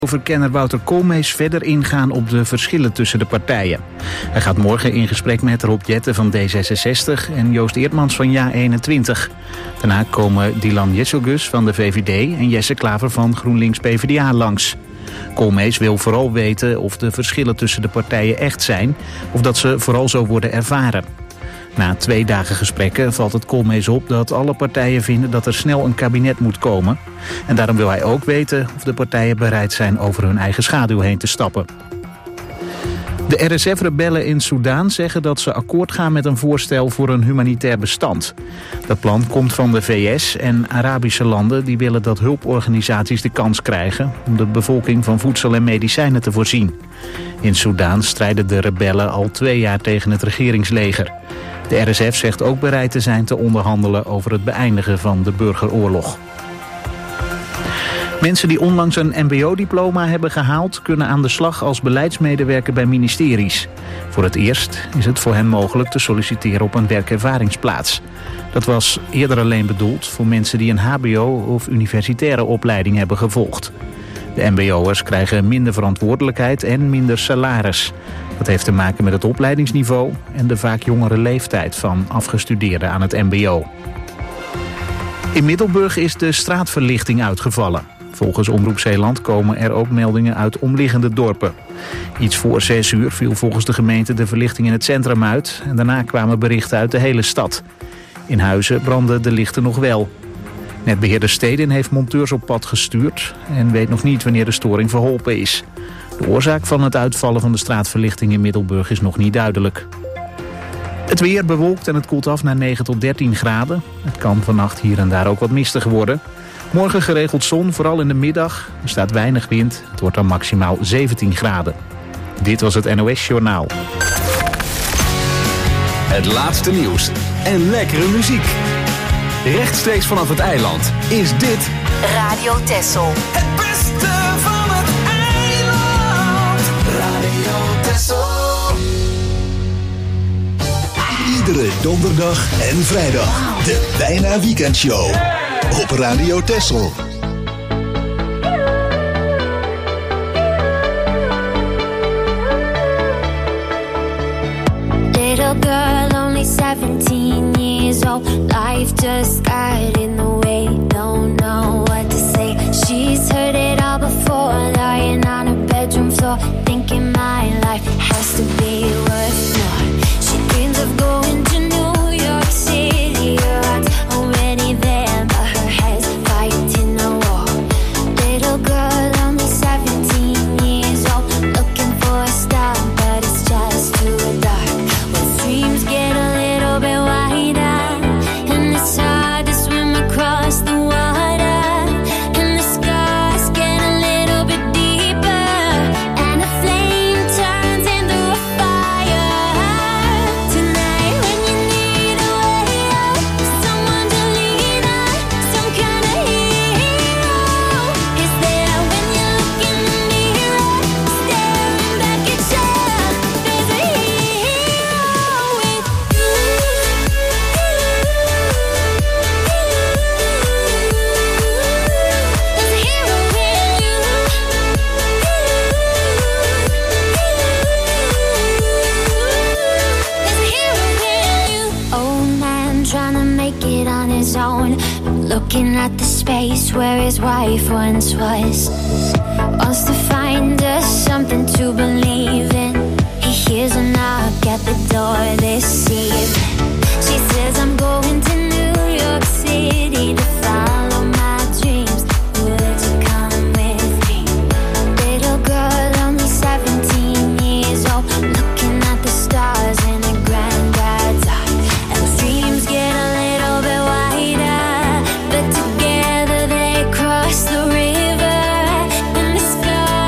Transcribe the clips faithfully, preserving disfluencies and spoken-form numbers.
Kenner Wouter Koolmees verder ingaan op de verschillen tussen de partijen. Hij gaat morgen in gesprek met Rob Jetten van D zesenzestig en Joost Eertmans van Ja eenentwintig. Daarna komen Dylan Jesselgus van de V V D en Jesse Klaver van GroenLinks P v d A langs. Koolmees wil vooral weten of de verschillen tussen de partijen echt zijn of dat ze vooral zo worden ervaren. Na twee dagen gesprekken valt het Koolmees op dat alle partijen vinden dat er snel een kabinet moet komen. En daarom wil hij ook weten of de partijen bereid zijn over hun eigen schaduw heen te stappen. De R S F-rebellen in Soedan zeggen dat ze akkoord gaan met een voorstel voor een humanitair bestand. Dat plan komt van de V S en Arabische landen die willen dat hulporganisaties de kans krijgen om de bevolking van voedsel en medicijnen te voorzien. In Soedan strijden de rebellen al twee jaar tegen het regeringsleger. De R S F zegt ook bereid te zijn te onderhandelen over het beëindigen van de burgeroorlog. Mensen die onlangs een M B O-diploma hebben gehaald kunnen aan de slag als beleidsmedewerker bij ministeries. Voor het eerst is het voor hen mogelijk te solliciteren op een werkervaringsplaats. Dat was eerder alleen bedoeld voor mensen die een H B O of universitaire opleiding hebben gevolgd. De M B O'ers krijgen minder verantwoordelijkheid en minder salaris. Dat heeft te maken met het opleidingsniveau en de vaak jongere leeftijd van afgestudeerden aan het M B O. In Middelburg is de straatverlichting uitgevallen. Volgens Omroep Zeeland komen er ook meldingen uit omliggende dorpen. Iets voor zes uur viel volgens de gemeente de verlichting in het centrum uit en daarna kwamen berichten uit de hele stad. In Huizen brandden de lichten nog wel. Netbeheerder Stedin heeft monteurs op pad gestuurd en weet nog niet wanneer de storing verholpen is. De oorzaak van het uitvallen van de straatverlichting in Middelburg is nog niet duidelijk. Het weer bewolkt en het koelt af naar negen tot dertien graden. Het kan vannacht hier en daar ook wat mistig worden. Morgen geregeld zon, vooral in de middag. Er staat weinig wind. Het wordt dan maximaal zeventien graden. Dit was het N O S Journaal. Het laatste nieuws en lekkere muziek. Rechtstreeks vanaf het eiland is dit Radio Texel. Het beste van het eiland. Radio Texel. Iedere donderdag en vrijdag de Bijna Weekendshow op Radio Texel. Little girl, only seventeen years old. Life just got in the way. Don't know what to say. She's heard it all before. Lying on her bedroom floor, thinking my life has to be worth more. She dreams of going to New York City. Her heart's already there, but her head's fighting a war. Little girl, only seventeen years old, looking for a star, but it's just too dark. When dreams get a little bit wider, and it's hard to swim across the water, and the scars get a little bit deeper, and the flame turns into a fire. Tonight when you need a way out, someone to lean on, some kind of hero is there when you look in the mirror, staring back at you. There's a hero with you. There's a hero with you. There's a hero with you. Old man trying to make it on his own, looking at the space where his wife once was. Wants to find us something to believe in. He hears a knock at the door this evening. She says, I'm going to New York City to follow my dreams. Would you come with me? Little girl, only seventeen years old, looking at the stars in her granddad's eye. And those dreams get a little bit wider, but together they cross the river, and the sky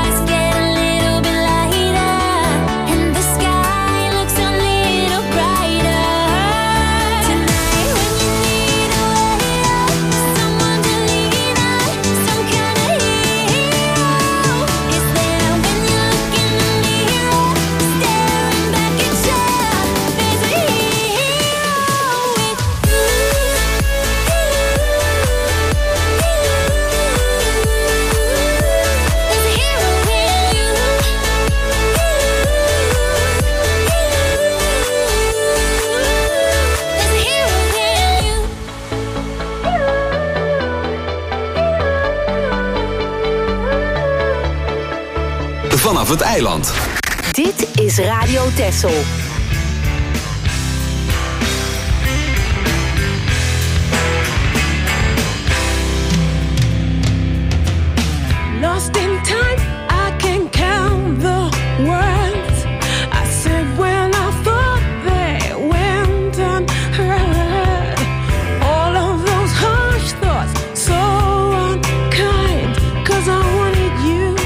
vanaf het eiland. Dit is Radio Texel. Lost in time, I can count the words I said when I thought they went unheard. All of those harsh thoughts, so unkind, 'cause I wanted you.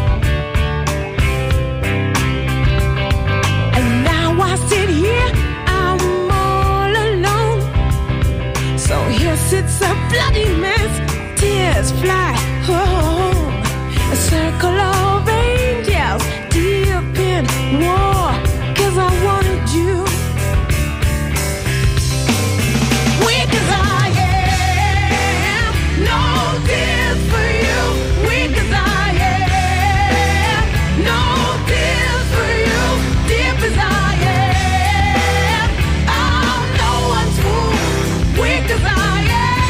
And now I sit here, I'm all alone. So here sits a bloody mess, tears fly, oh. A circle of angels deep in war, 'cause I wanted you. Weak as I am, no tears for you. Weak as I am, no tears for you. Deep as I am, I'm no one's fool. Weak as I am.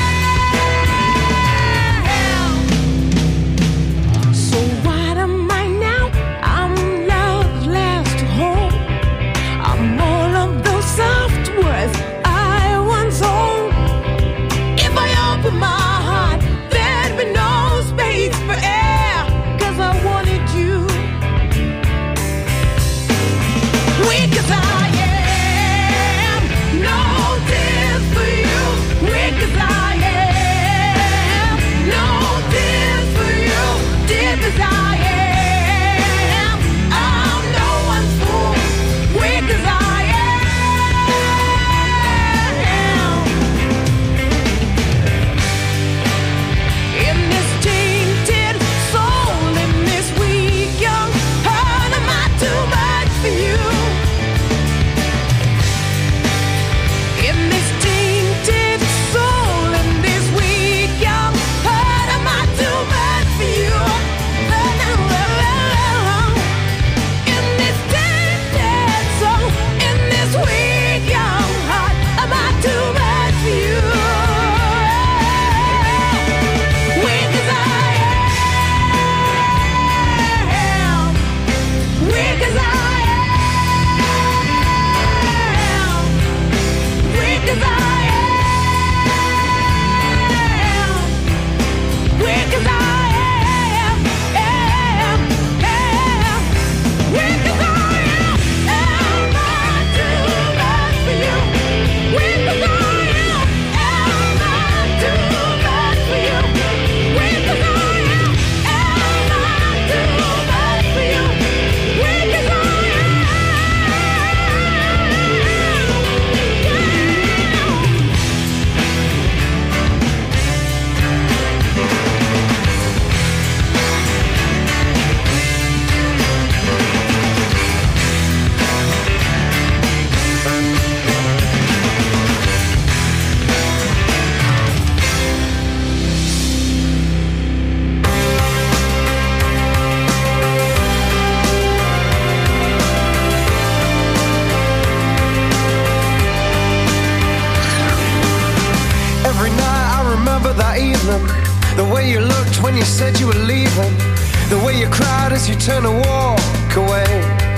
The way you looked when you said you were leaving, the way you cried as you turned to walk away,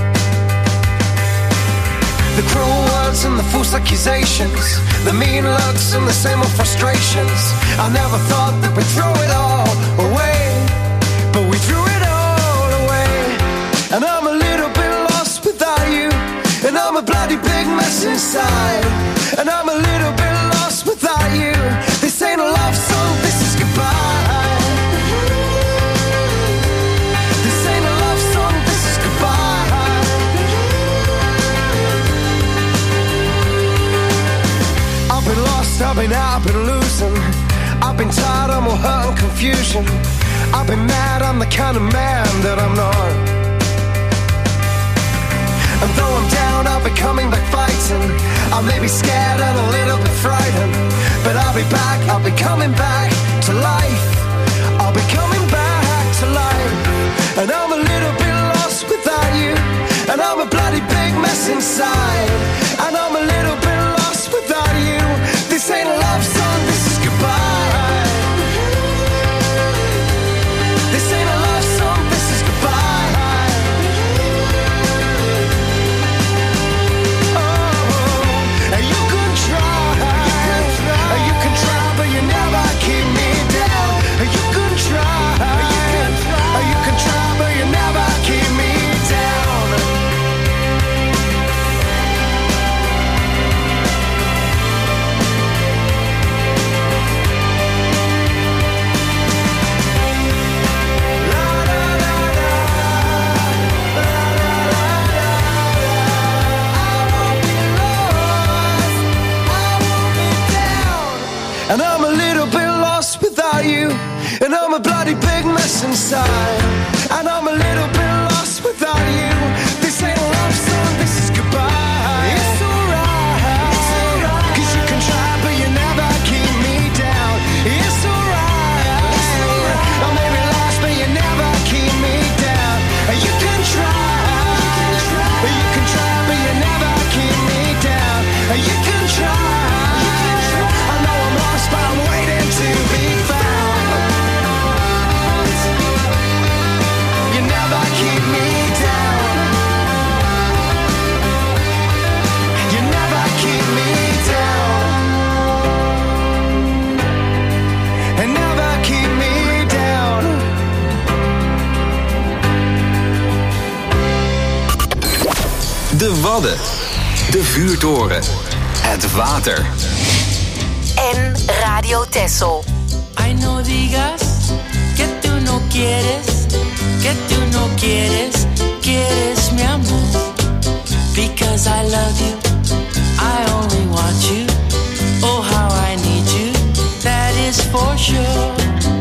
the cruel words and the false accusations, the mean looks and the same old frustrations. I never thought that we'd throw it all away, but we threw it all away. And I'm a little bit lost without you, and I'm a bloody big mess inside. And I'm a little bit lost without you. This ain't a love song, this is goodbye. This ain't a love song, this is goodbye. I've been lost, I've been out, I've been losing. I've been tired, I'm all hurt and confusion. I've been mad, I'm the kind of man that I'm not. And though I'm down, I'll be coming back fighting. I may be scared and a little bit frightened, but I'll be back, I'll be coming back to life. I'll be coming back to life. And I'm a little bit lost without you, and I'm a bloody big mess inside. And I'm a little bit lost without you. This ain't a love song, this is goodbye. This ain't a love song, this is goodbye. De Wadden. De vuurtoren. Het water. En Radio Texel. Ay, no digas que tú no quieres, que tú no quieres, quieres mi amor. Because I love you, I only want you. Oh, how I need you, that is for sure.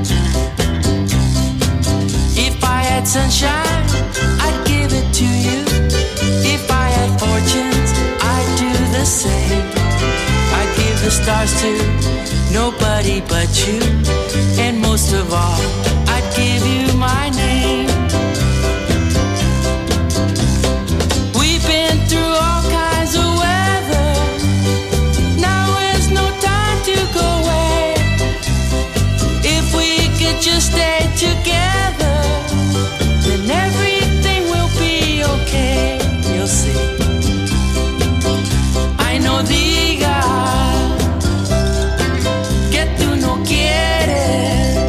If I had sunshine, I'd give it to you. If I had fortunes, I'd do the same. I'd give the stars to nobody but you. And most of all, I'd give you my name. We've been through all kinds of weather. Now is no time to go away. If we could just stay together, then everything will be okay. You'll see. I know diga que tú no quieres.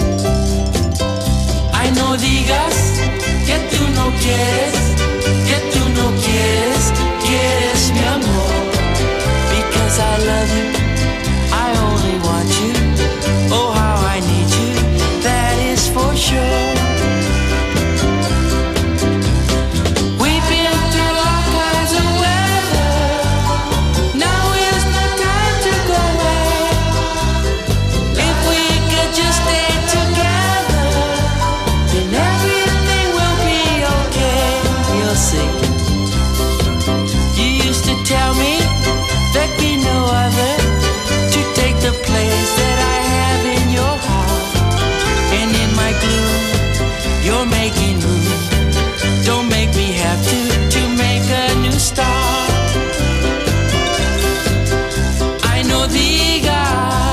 I know digas que tú no quieres, que tú no quieres, quieres mi amor. Because I love you, I only want you. Oh, how I need you, that is for sure. We've been through all kinds of weather. Now is no time to go away. If we could just stay together, then everything will be okay. You'll see. You used to tell me there'd be no other to take the place that I have in your heart. And in my gloom, you're making room. Don't make me have to, to make a new start. I know diga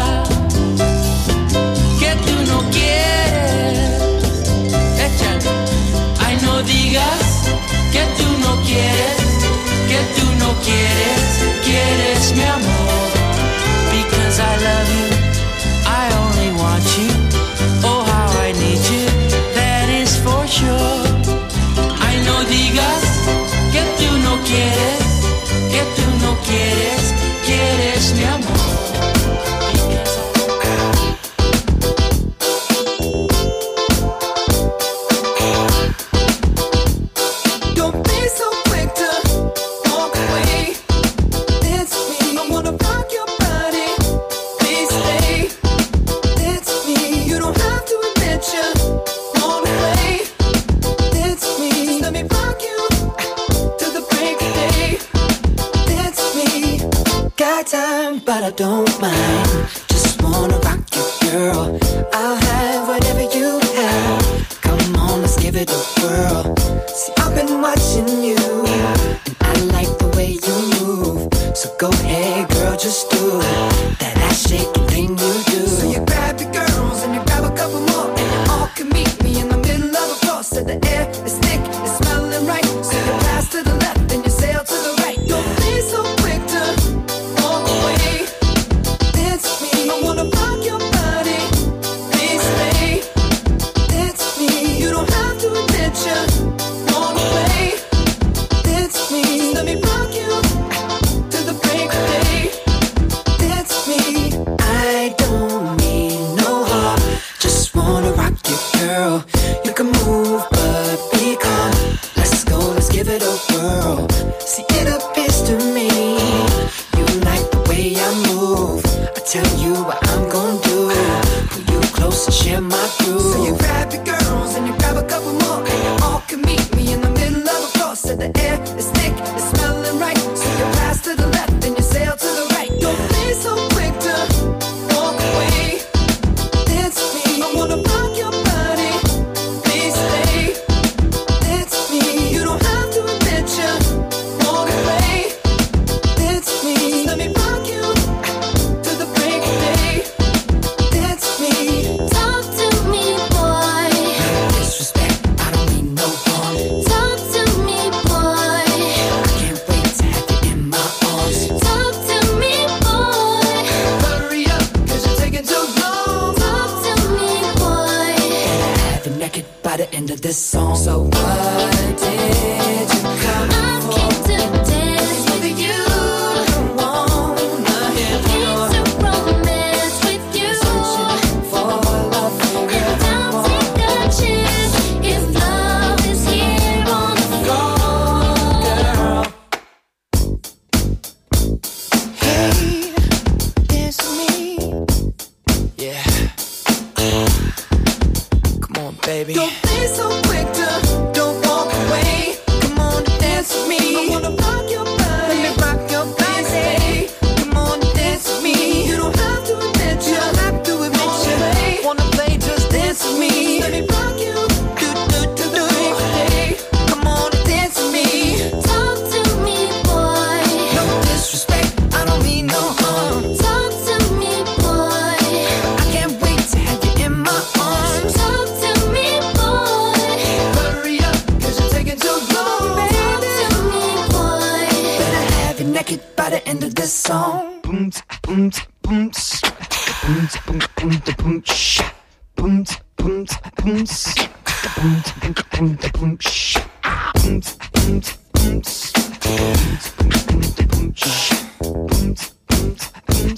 que tú no quieres. Échale. I know digas que tú no quieres, que tú no quieres, quieres mi amor. Because I love you, I only want you. Oh, how I need you, that is for sure. I know digas que tú no quieres, que tú no quieres, quieres mi amor. Don't be so quick to walk away. Dance with me, I wanna rock your body. Please stay. Dance with me, you don't have to admit you wanna play. Dance with me, just let me rock you to the break of day. Dance with me, got time, but I don't mind. Just wanna rock you, girl. I'll have whatever you have. Come on, let's give it a whirl. See, I've been watching you, and I like the way you move. So go ahead, girl, just do that ass shaking thing you do. So you grab your girls and you grab a couple more, and you all can meet me in the middle of the floor. So the air is thick, it's smelling right. So you pass to the left and you sail to the right. Don't be so quick to walk away. Dance with me, I wanna rock your body. Please stay. Dance with me, you don't have to admit you wanna play. Dance with me, just let me rock you to the break of day. Dance with me, I don't need no heart. Just wanna rock you, girl. You can move, but be calm. Let's go, let's give it a whirl. See, it appears to me you like the way I move. I tell you what I'm gonna do. Pull you close and share my groove. So you grab your girls and you grab a couple more, and you all can meet me in the middle of the floor. So the air is thick, it's smelling right. So you pass to the left and you sail to the right. Don't be so quick to walk away. Dance with me, I wanna rock your body. Please stay. Dance with me, you don't have to admit you wanna this song. Boom, boom, boom, boom, boom, boom, boom, sh, boom, boom, boom, boom, boom, boom, boom, boom, sh, boom, boom, boom, boom, boom, sh, boom, boom, boom,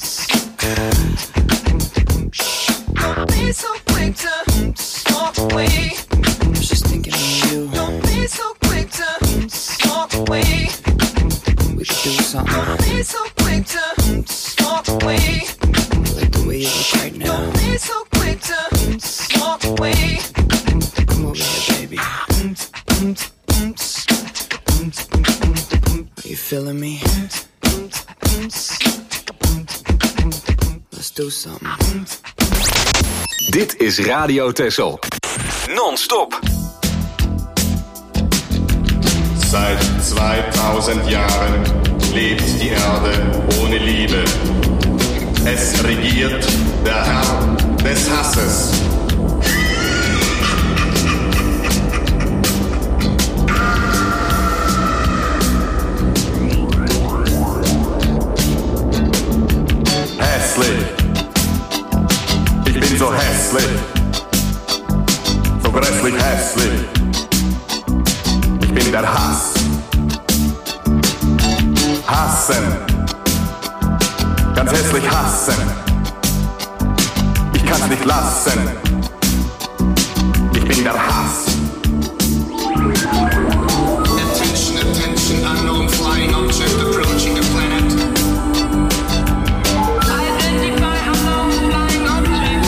boom, sh. Don't be so quick to walk away. I was just thinking of you. Don't be so quick to walk away. We should do something. Don't be so quick to walk away. I like the way you look right now. Don't be so quick to walk away. Come over here, baby. Are you feeling me? Let's do something. Dit is Radio Texel. Non-stop. Seit zweitausend Jahren lebt die Erde ohne Liebe. Es regiert der Herr des Hasses. Hässlich. Ich bin so hässlich. So grässlich hässlich. Ich bin der Hass. Hassen. Ganz hässlich hassen. Ich kann's nicht lassen. Ich bin der Hass. Attention, attention, unknown flying object approaching the planet. Identify unknown flying object.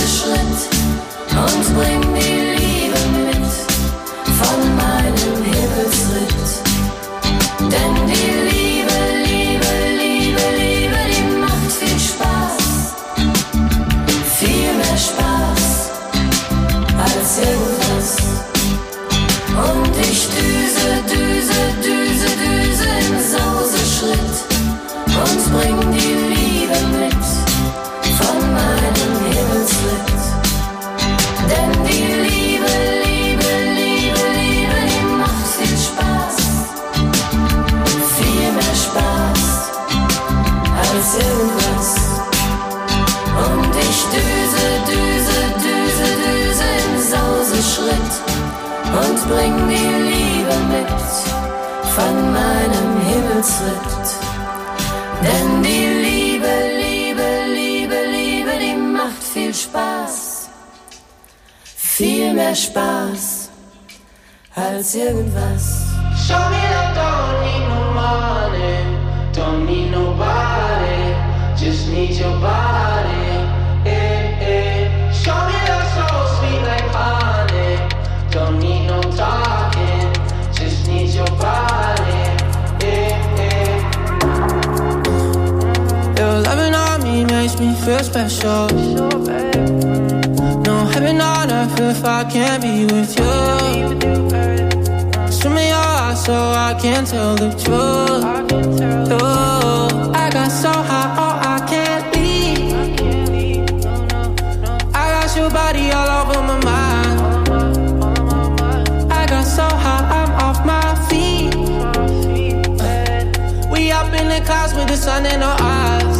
Und bring die Liebe mit von meinem Himmel. bring die Liebe mit von meinem Himmelsritt. Denn die Liebe, Liebe, Liebe, Liebe, die macht viel Spaß. Viel mehr Spaß als irgendwas. Show me that don't need no money, don't need nobody, just need your body. Eh, eh. Show me that soul sweet like honey, don't need no talking, just need your body. Eh, eh. Your loving on me makes me feel special. No heaven on earth if I can't be with you. Swim in your eyes so I can tell the truth. Oh, I got so high, oh I can't leave. I got your body all over my mind. I got so high, I'm off my feet. We up in the clouds with the sun in our eyes.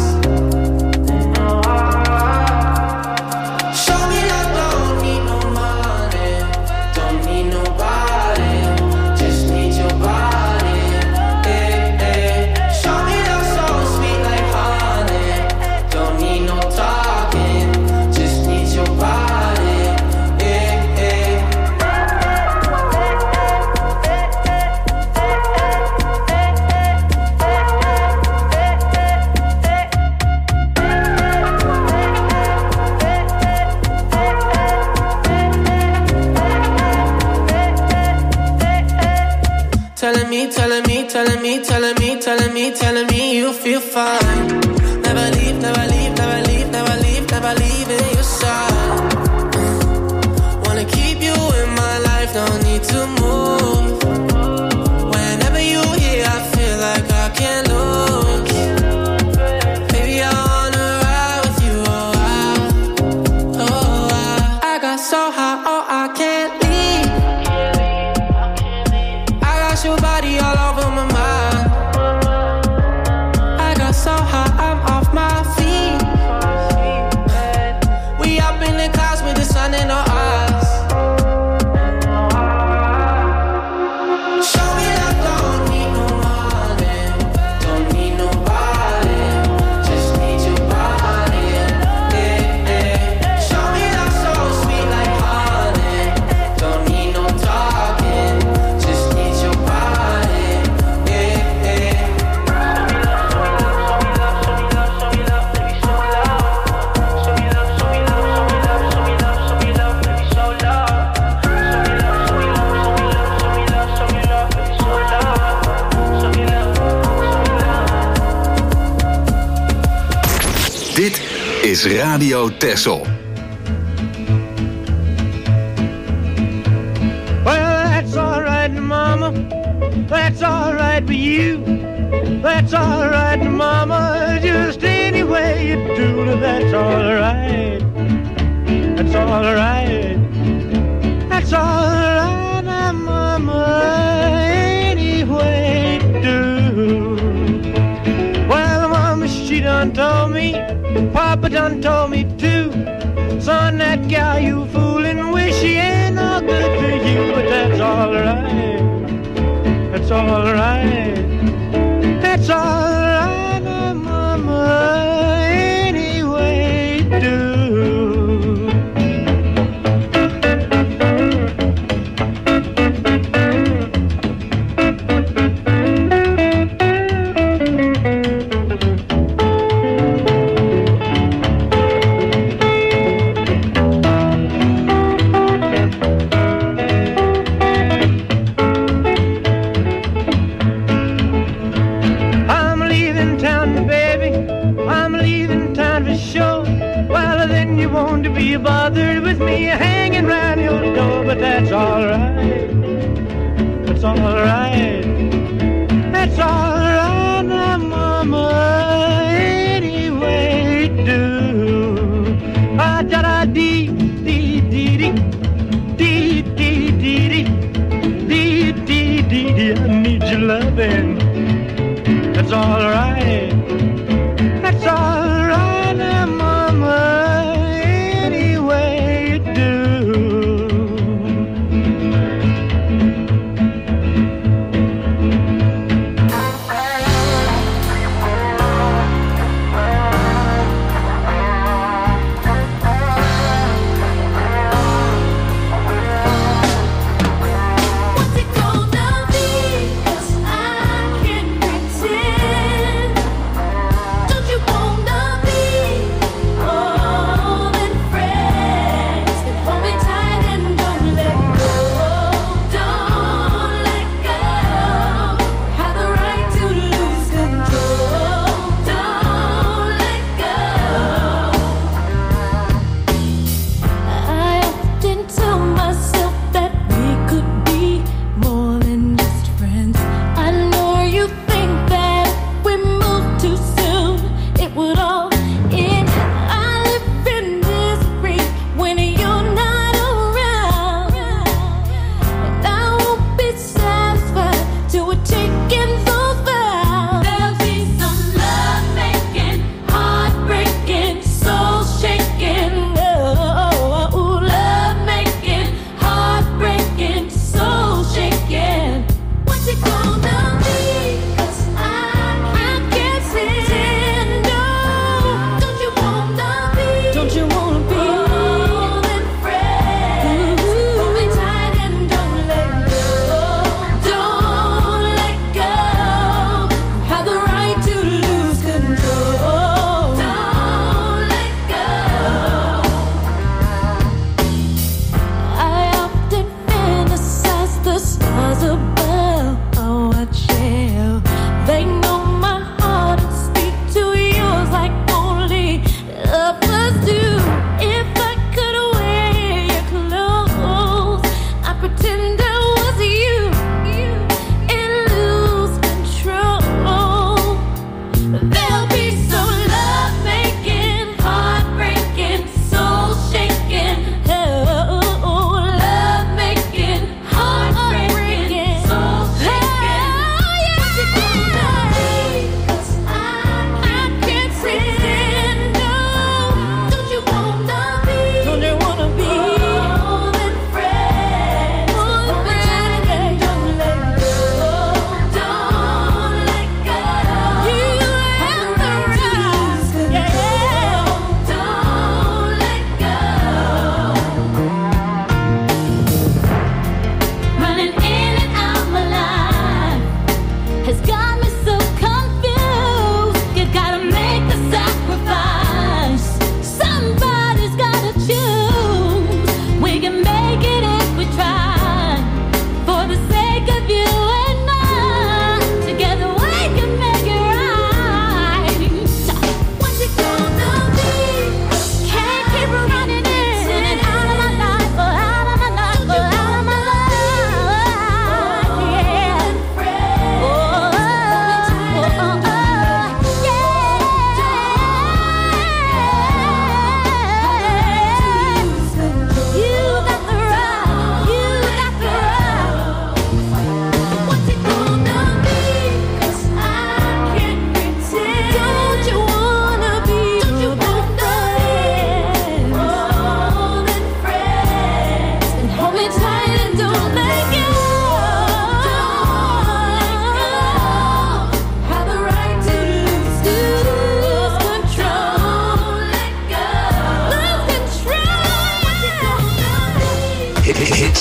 Telling me, telling me, telling me, telling me, telling me, telling me you feel fine. Never leave, never leave, never leave, never leave, never leave in your side. Wanna keep you in my life, no need to move. Whenever you're here, I feel like I can't lose. Baby, I wanna ride with you, oh I, oh I. I got so high, oh I can't leave. Your body all over my mind. I got so high, I'm off my feet. We up in the clouds with the sun in our eyes. Show me that don't need no money, don't need nobody, just need your body. Eh, eh. Show me that soul sweet like honey, don't need no talking, just need your body. Dit is Radio Texel. Well, that's all right, mama. That's all right with you. That's all right, mama. Just any way you do, that's all right. That's all right. That's all right, mama. Any way you do. Well, mama, she done told me. Papa done told me too. Son, that gal you fooling with, she ain't no good to you. But that's all right. That's all right. That's all right, mama. Any way you do. Bothered with me hanging round your door, but that's all right. That's all right. That's all right, now, mama. Any way you do. Ah, da da dee dee dee dee dee dee dee dee dee dee dee. I need your loving. That's all right. That's all right, now, mama.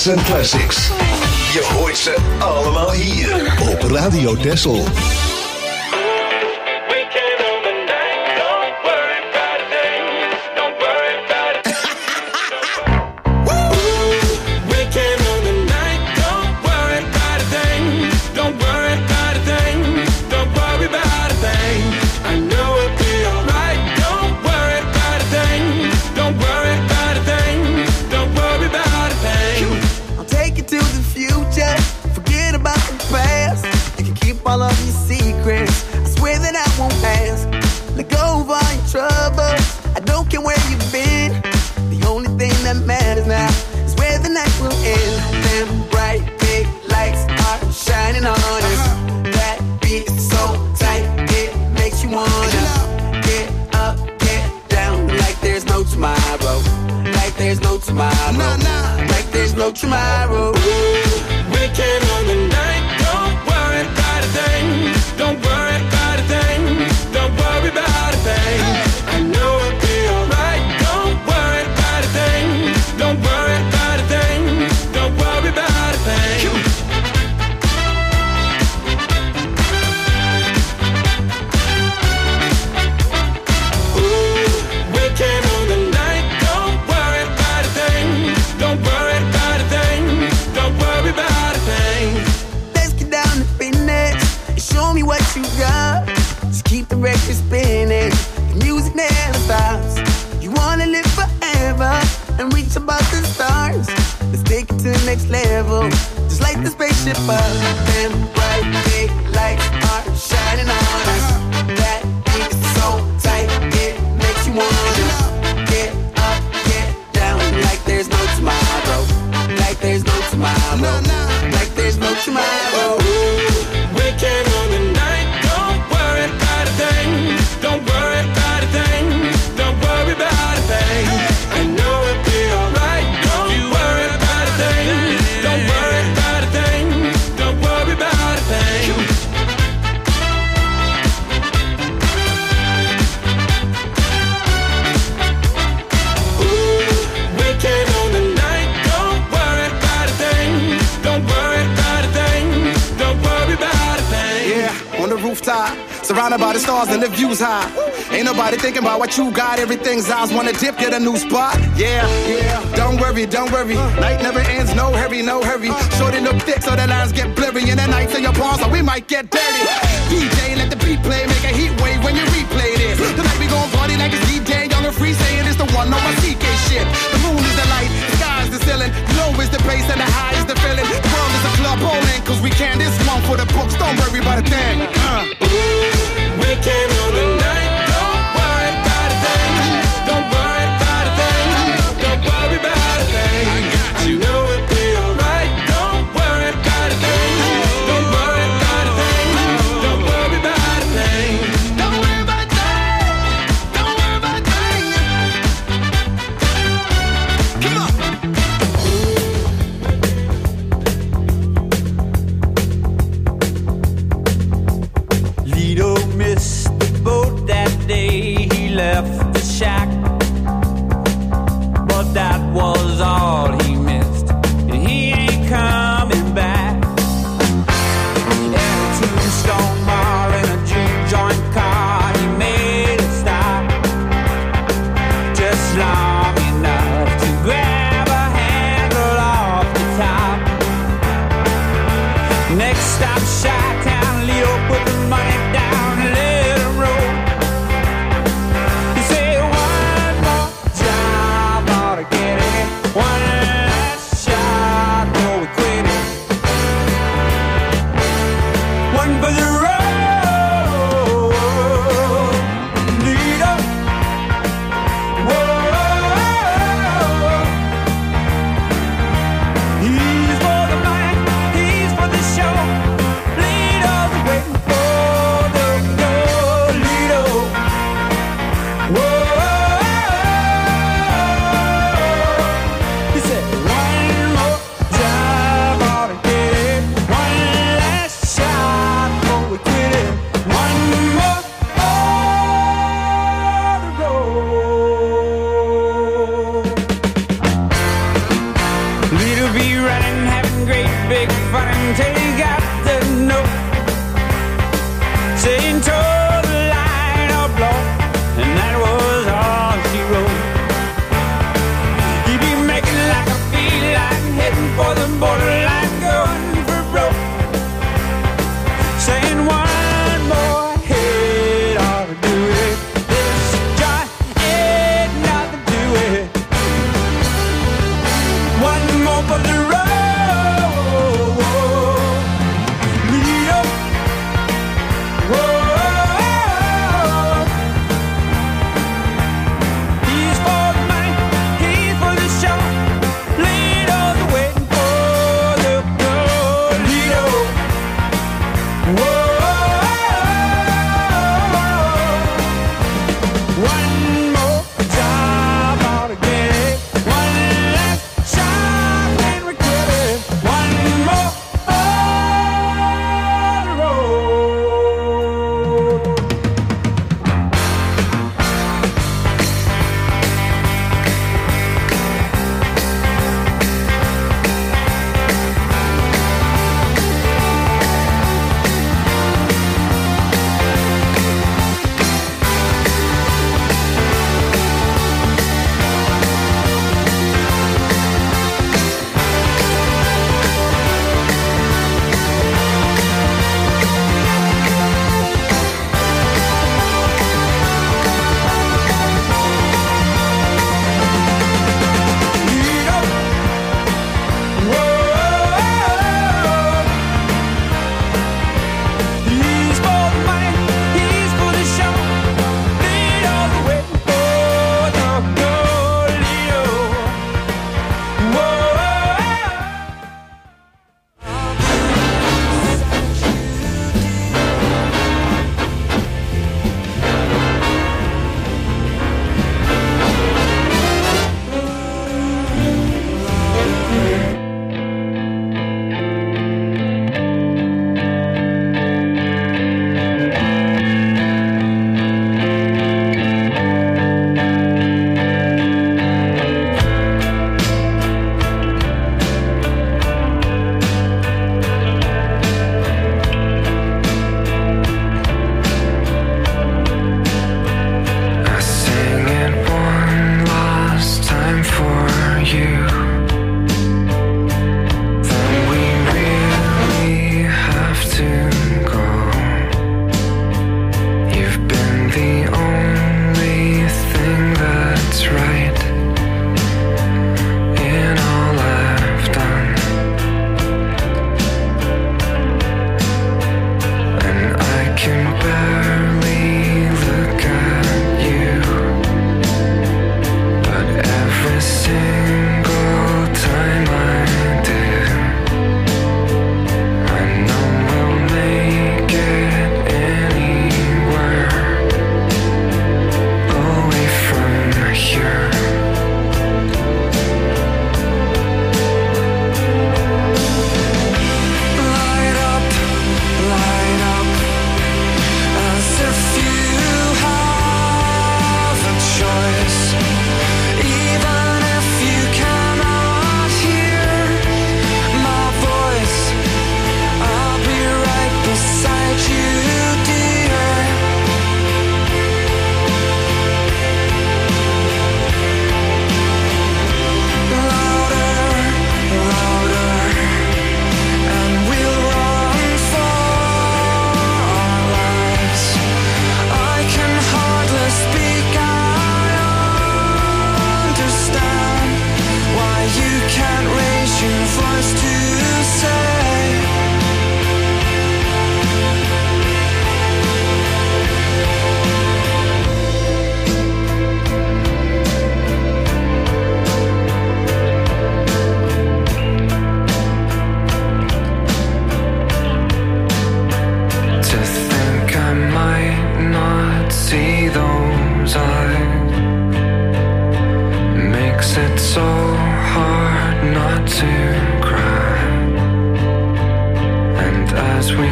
Hits en classics. Je hoort ze allemaal hier op Radio Texel. All of your secrets, I swear that I won't ask. Let go of all your troubles, I don't care where you've been. The only thing that matters now is where the night will end. Them bright big lights are shining on us. That beat is so tight, it makes you wanna get up, get down, like there's no tomorrow. Like there's no tomorrow. Like there's no tomorrow. We can on the night. Don't worry about a thing. Don't worry about a thing. I know it'll be alright. Don't worry about a thing. Don't worry about a thing. Don't worry about a thing. Ooh, we came on the night. Don't worry about a thing. Don't worry about a thing. Don't worry about a thing. Let's get down to business. Show me what you got. Just keep the record spinning. The music never stops. You wanna live forever and reach above the stars. Let's take it to the next level. Just like the spaceship up. Them bright big lights are shining on us. That beat is so tight, it makes you wanna get up, get down, like there's no tomorrow. Like there's no tomorrow. Like there's no tomorrow. We came on the night. Don't worry about a thing. Don't worry about a thing. Don't worry about a thing. I know it'll be alright. Don't worry about a thing. Don't worry about a thing. Don't worry about a thing. Ooh, we came on the night. Don't worry about a thing. Don't worry about a thing. Don't worry about a thing. Yeah, on the rooftop, surrounded by the stars and the views high. Ain't nobody thinking about what you got. Everything's eyes wanna dip, get a new spot. Yeah, yeah. Don't worry, don't worry. Night never ends, no hurry, no hurry. Short and look thick so the lines get blurry. And the nights in your palms, so we might get dirty. D J, let the beat play, make a heat wave when you replay this. Tonight we gon' party like it's D J, young and free, saying it's the one on my C K shit. The moon is the light, the sky is the ceiling. Low is the bass and the high is the feeling. The world is a club bowling, cause we can this one for the books. Don't worry about a thing. Uh. We came on the night. Don't worry about a thing. Don't worry about a thing. Don't worry about a thing. I know it'll be alright. Don't worry about a thing. Don't worry about a thing. Don't worry about a thing. Don't worry about a thing. Don't worry about a thing.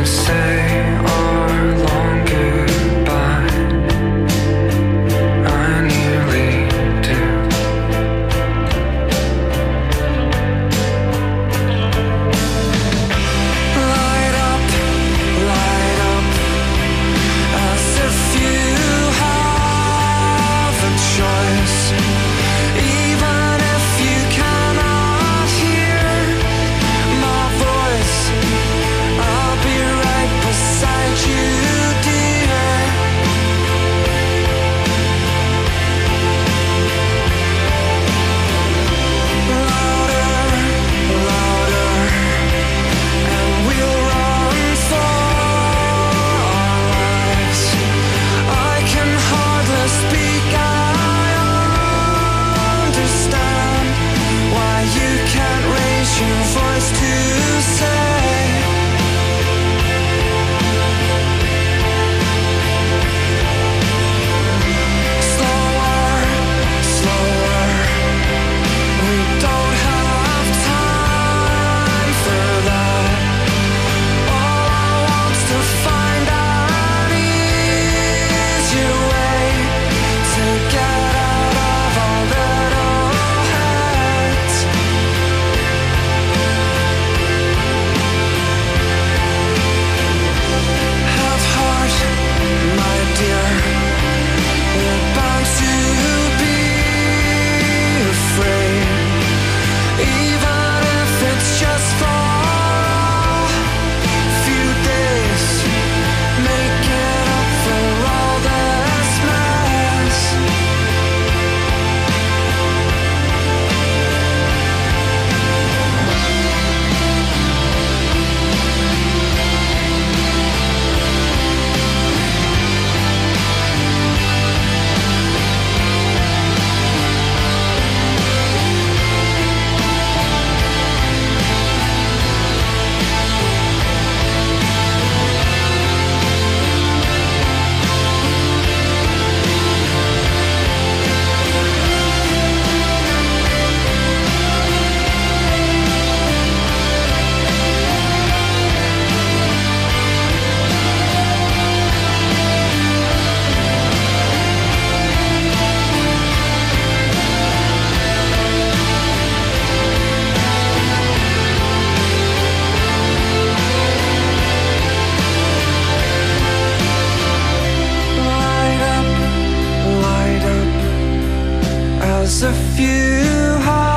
if you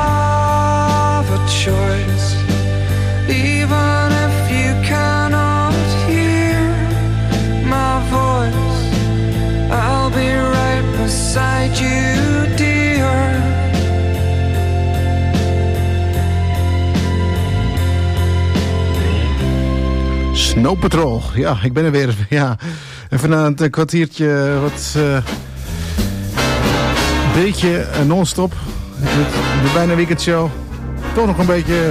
have a choice, even if you cannot hear my voice, I'll be right beside you, dear. Snow Patrol, ja, ik ben er weer. Ja. Even na een kwartiertje wat uh, beetje uh, non-stop. De bijna weekendshow. Toch nog een beetje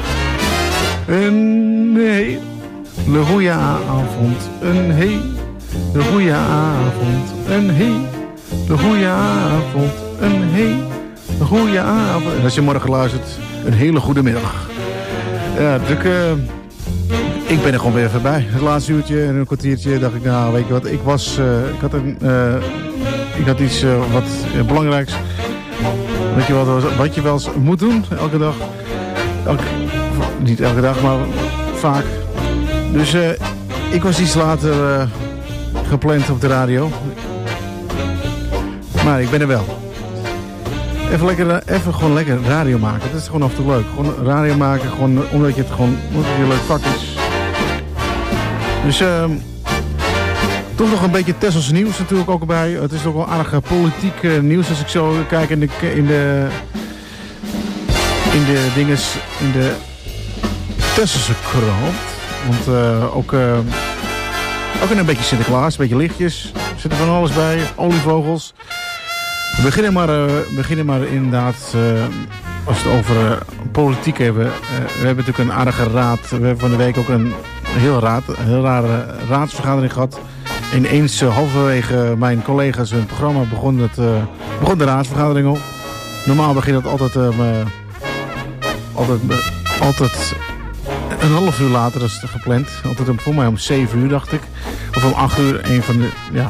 een hele goeie avond. Een hele goeie avond. Een hele goeie avond. Een hele goeie avond. En als je morgen luistert, een hele goede middag. Ja, druk. Uh, Ik ben er gewoon weer even bij. Het laatste uurtje en een kwartiertje dacht ik, nou weet je wat, ik was, uh, ik had een, uh, ik had iets uh, wat uh, belangrijks. Weet je wat, wat je wel eens moet doen, elke dag. Elke, niet elke dag, maar vaak. Dus uh, ik was iets later uh, gepland op de radio. Maar ik ben er wel. Even, lekker, even gewoon lekker radio maken. Dat is gewoon af en toe leuk. Gewoon radio maken, gewoon, omdat je het gewoon, omdat het een leuk vak is. Dus uh, toch nog een beetje Tessels nieuws natuurlijk ook erbij. Het is ook wel aardig uh, politiek uh, nieuws als ik zo kijk in de in de in de dinges in de Tesselse krant. Want uh, ook uh, ook een beetje Sinterklaas, een beetje lichtjes, er zit er van alles bij, olievogels. We beginnen maar, uh, beginnen maar inderdaad. Uh, als we het over uh, politiek hebben. Uh, we hebben natuurlijk een aardige raad. We hebben van de week ook een heel, raad, een heel rare raadsvergadering gehad. Ineens uh, halverwege mijn collega's hun programma begon, het, uh, begon de raadsvergadering op. Normaal begint het altijd, uh, altijd, uh, altijd een half uur later, dat is gepland. Altijd om, voor mij om zeven uur, dacht ik. Of om acht uur, een van de, ja.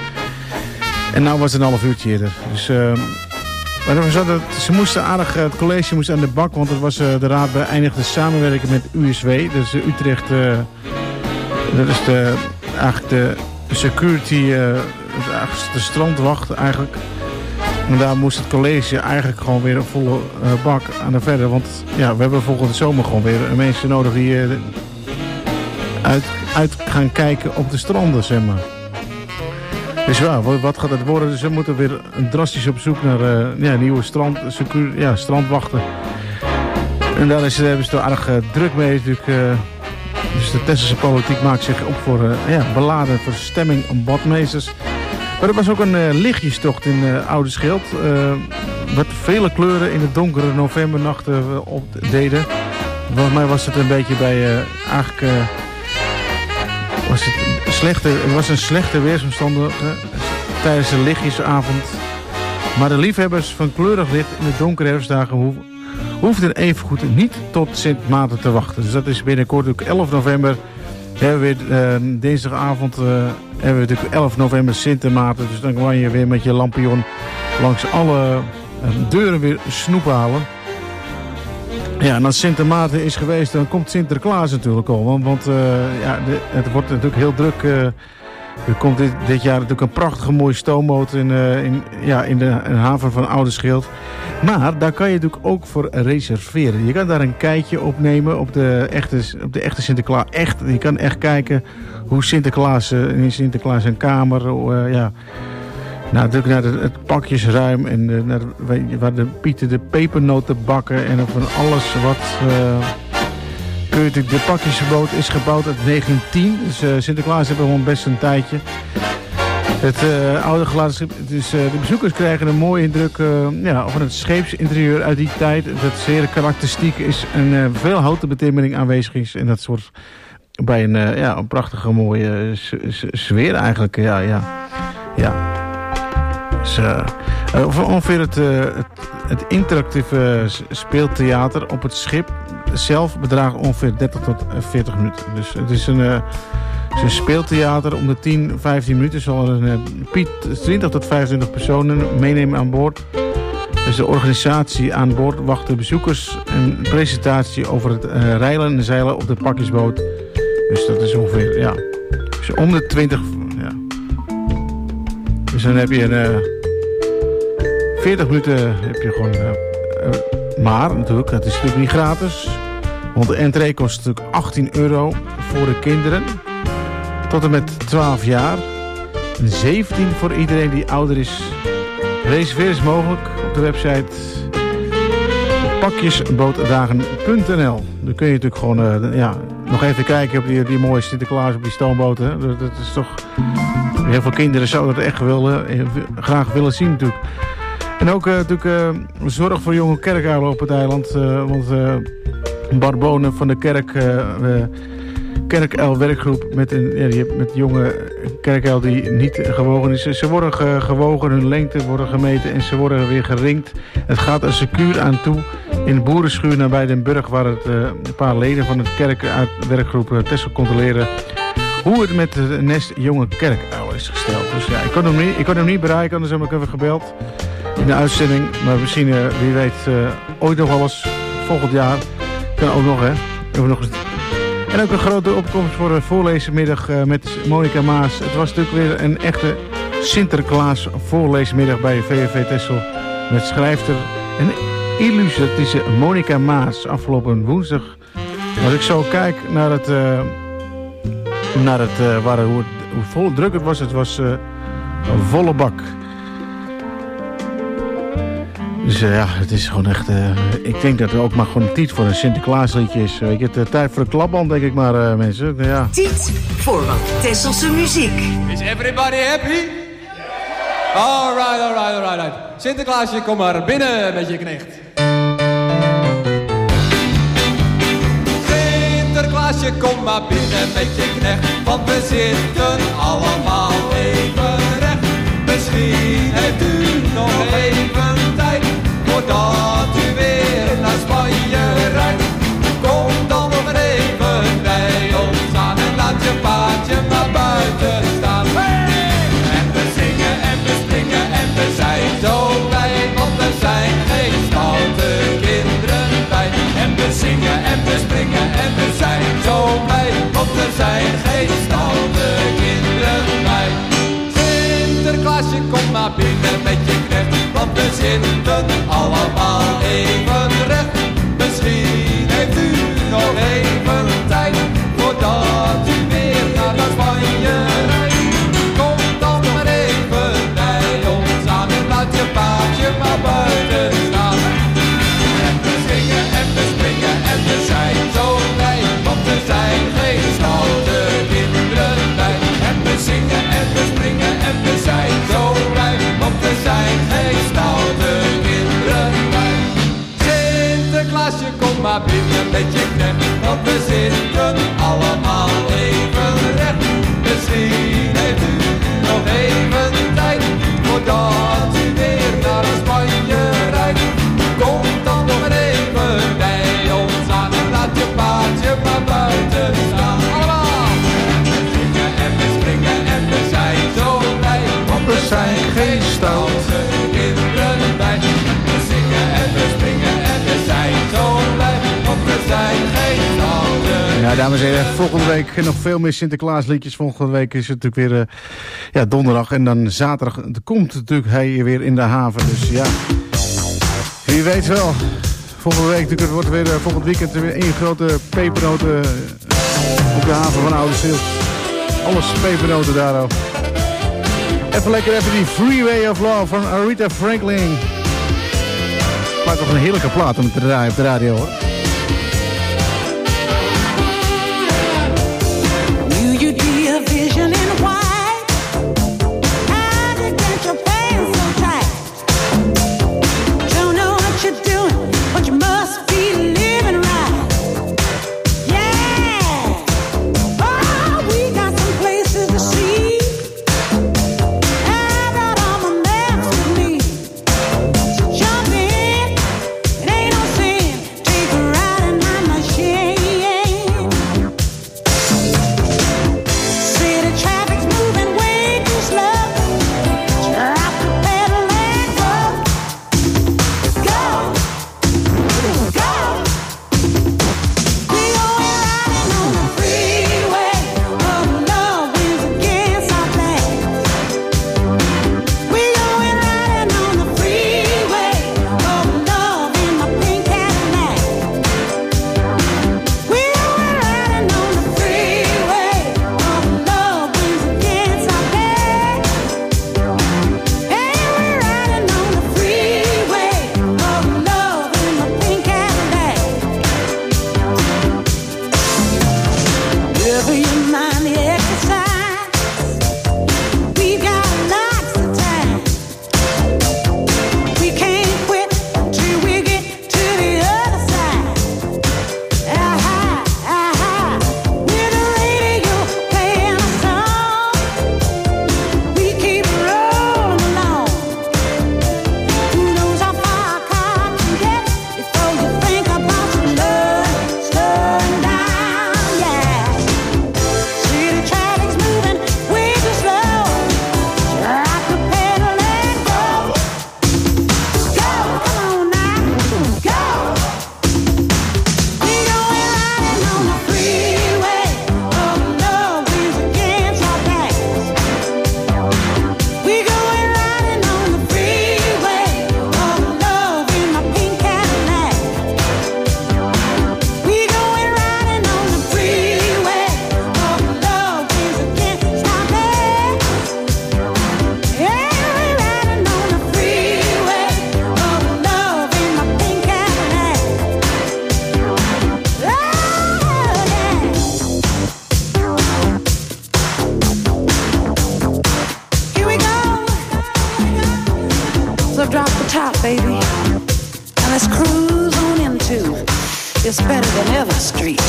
En nou was het een half uurtje eerder. Dus, uh, maar ze, hadden, ze moesten aardig, het college moest aan de bak, want het was, uh, de raad beëindigde samenwerken met U S W. Dat is de Utrecht, uh, dat is de, eigenlijk de security, uh, de strandwacht eigenlijk. En daar moest het college eigenlijk gewoon weer een volle uh, bak aan de verder. Want ja, we hebben volgende zomer gewoon weer mensen nodig die uh, uit, uit gaan kijken op de stranden, zeg maar. Dus ja, wat gaat het worden? Dus we moeten weer drastisch op zoek naar uh, ja, nieuwe strand, secuur, ja, strandwachten. En daar is, hebben ze er aardig uh, druk mee natuurlijk. Uh, dus de Tesselse politiek maakt zich op voor uh, ja, beladen verstemming om badmeesters. Maar er was ook een uh, lichtjestocht in uh, Oude Schild. Uh, wat vele kleuren in de donkere novembernachten uh, opdeden. Volgens mij was het een beetje bij uh, eigenlijk... Uh, was het, slechte, het was een slechte weersomstandigheid uh, tijdens de lichtjesavond. Maar de liefhebbers van kleurig licht in de donkere herfstdagen hoef, hoefden evengoed niet tot Sint Maarten te wachten. Dus dat is binnenkort ook elf november. Hebben we weer, uh, dinsdagavond uh, hebben we natuurlijk elf november Sint Maarten. Dus dan kan je weer met je lampion langs alle uh, deuren weer snoep halen. Ja, en als Sint Maarten is geweest, dan komt Sinterklaas natuurlijk al. Want, want uh, ja, de, het wordt natuurlijk heel druk. Uh, er komt dit, dit jaar natuurlijk een prachtige mooie stoomboot in, uh, in, ja, in de in de haven van Oude Schild. Maar daar kan je natuurlijk ook voor reserveren. Je kan daar een kijkje opnemen op de echte, op de echte Sinterklaas. Echt, je kan echt kijken hoe Sinterklaas, uh, in Sinterklaas een kamer, uh, ja... Nou, natuurlijk naar de, het pakjesruim en de, naar de, waar de pieten de pepernoten bakken en van alles wat... Uh, kun je, de pakjesboot is gebouwd uit negentien tien, dus uh, Sinterklaas heeft gewoon best een tijdje. Het uh, oude geladen schip, dus uh, de bezoekers krijgen een mooie indruk uh, ja, van het scheepsinterieur uit die tijd. Dat zeer karakteristiek is en uh, veel houten betimmering aanwezig is en dat soort bij een, uh, ja, een prachtige mooie uh, sfeer eigenlijk. Ja, ja, ja. Dus, uh, uh, ongeveer het, uh, het, het interactieve speeltheater op het schip zelf bedraagt ongeveer dertig tot veertig minuten. Dus het is een, uh, het is een speeltheater. Om de tien, vijftien minuten zal er een uh, Piet twintig tot vijfentwintig personen meenemen aan boord. Dus de organisatie aan boord wacht de bezoekers. Een presentatie over het uh, reilen en zeilen op de pakjesboot. Dus dat is ongeveer, ja, dus om de twintig... Ja. Dus dan heb je een uh, veertig minuten heb je gewoon... Uh, uh, maar natuurlijk, het is natuurlijk niet gratis. Want de entree kost natuurlijk achttien euro voor de kinderen. Tot en met twaalf jaar. En zeventien voor iedereen die ouder is. Reserveren is mogelijk op de website pakjesbootdagen punt n l. Dan kun je natuurlijk gewoon uh, ja, nog even kijken op die, die mooie Sinterklaas op die stoomboten. Dat, dat is toch... Heel veel kinderen zouden dat echt willen, graag willen zien natuurlijk. En ook uh, natuurlijk uh, zorg voor jonge kerkuilen op het eiland. Uh, want uh, Bart Bonen van de kerk, uh, uh, kerkuil werkgroep met een ja, die met jonge kerkuil die niet gewogen is. Ze worden ge, gewogen, hun lengte worden gemeten en ze worden weer geringd. Het gaat er secuur aan toe in de boerenschuur nabij Den Burg, waar het, uh, een paar leden van het kerkuilwerkgroep uh, Texel controleren hoe het met het nest jonge kerkuil is gesteld. Dus ja, ik kon hem niet, ik kon hem niet bereiken, anders heb ik even gebeld in de uitzending. Maar misschien, uh, wie weet, uh, ooit nog wel eens, volgend jaar. Kan ook nog, hè. Hebben we nog eens... En ook een grote opkomst voor een voorlezenmiddag uh, met Monica Maas. Het was natuurlijk weer een echte Sinterklaas voorlezenmiddag bij V V V Texel. Met schrijfster en illustratrice Monica Maas afgelopen woensdag. Als ik zo kijk naar het... Uh, naar het, uh, waar, hoe, het, hoe vol druk het was, het was uh, een volle bak. Dus uh, ja, het is gewoon echt... Uh, ik denk dat er ook maar gewoon tijd voor een Sinterklaasliedje is. Weet je, het, uh, tijd voor een klapband, denk ik maar, uh, mensen. Uh, ja. Tijd voor wat Tesselse muziek. Is everybody happy? Alright, alright, alright, alright. Sinterklaasje, kom maar binnen met je knecht. Sinterklaasje, kom maar binnen met je knecht, want we zitten allemaal even recht. Misschien heeft u nog even tijd, voordat u weer naar Spanje rijdt. Kom dan nog even meisje, kom maar binnen met je knecht. Want we zitten allemaal even recht. Misschien heeft u nog even tijd, voordat u weer naar Spanje rijdt. Kom dan nog maar even bij ons aan en laat je paardje maar buiten staan. Allemaal! We zingen en we springen en we zijn zo blij, want we zijn geen stoute kinderen bij. We zingen en we springen en we zijn zo blij, want we zijn geen stoute. Ja, dames en heren, volgende week nog veel meer Sinterklaasliedjes. Volgende week is het natuurlijk weer uh, ja, donderdag en dan zaterdag er komt natuurlijk hij weer in de haven. Dus ja, wie weet wel. Volgende week natuurlijk, het wordt weer uh, volgend weekend weer één grote pepernoten uh, op de haven van Oude Sils. Alles pepernoten daar ook. Even lekker even die Freeway of Love van Aretha Franklin. Maakt toch een heerlijke plaat om te draaien op de radio, hoor. Vision in white, how to get your pants so tight. Don't know what you're doing, but you must be living right. Yeah, oh, we got some places to see. I got all my maps with me. So jump in, it ain't no sin. Take a ride in my machine. It's better than ever street.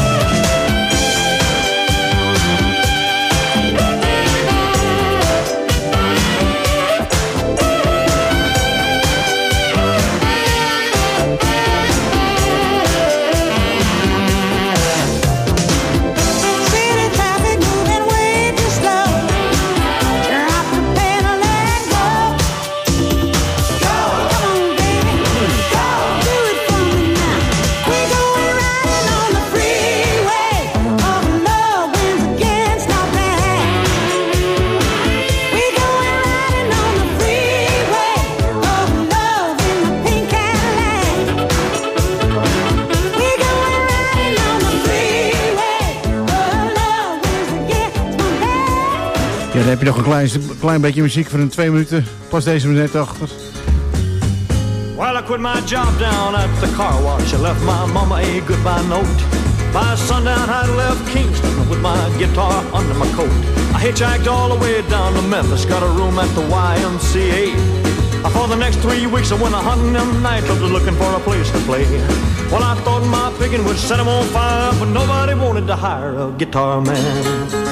Dan heb je nog een klein, klein beetje muziek voor een twee minuten. Pas deze minuut achter. Well, I quit my job down at the car wash. I left my mama a goodbye note. By sundown, I left Kingston with my guitar under my coat. I hitchhiked all the way down to Memphis. Got a room at the Y M C A. For the next three weeks, I went a hunting them nightclubs looking for a place to play. Well, I thought my picking would set him on fire, but nobody wanted to hire a guitar man.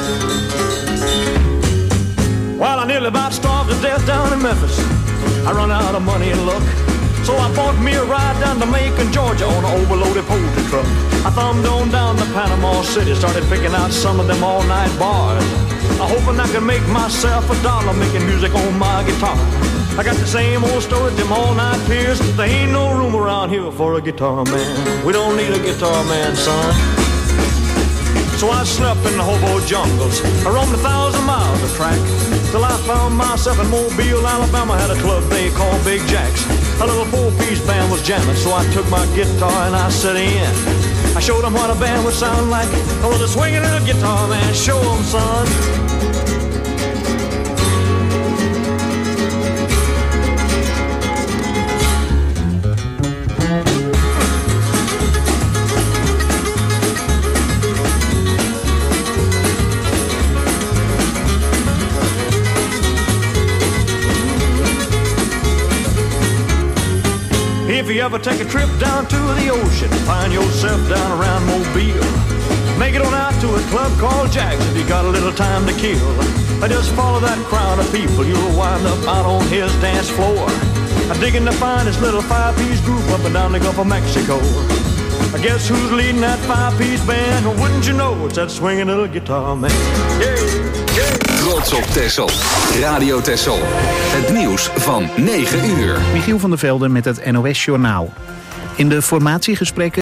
Well, I nearly about starved to death down in Memphis. I run out of money and luck, so I bought me a ride down to Macon, Georgia on an overloaded poultry truck. I thumbed on down to Panama City, started picking out some of them all-night bars. I hoping I could make myself a dollar making music on my guitar. I got the same old story, them all-night peers. There ain't no room around here for a guitar man. We don't need a guitar man, son. So I slept in the hobo jungles. I roamed a thousand miles of track till I found myself in Mobile, Alabama. Had a club they called Big Jack's. A little four-piece band was jamming, so I took my guitar and I set in. I showed them what a band would sound like. I was a swinging little guitar man. Show them, son. If you ever take a trip down to the ocean, find yourself down around Mobile, make it on out to a club called Jack's if you got a little time to kill. I just follow that crowd of people, you'll wind up out on his dance floor. I'm digging the finest little five-piece group up and down the Gulf of Mexico. I guess who's leading that five-piece band? Well, wouldn't you know, it's that swinging little guitar man. Yeah, yeah. Trots op Texel. Radio Texel. Het nieuws van negen uur. Michiel van der Velde met het N O S Journaal. In de formatiegesprekken